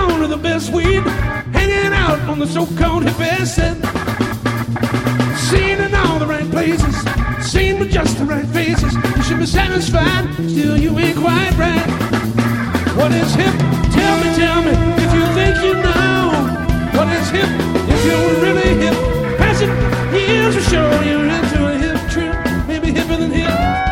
on to the best weed, hanging out on the so-called hippie set. Seen in all the right places, seen with just the right faces. You should be satisfied, still you ain't quite right. What is hip?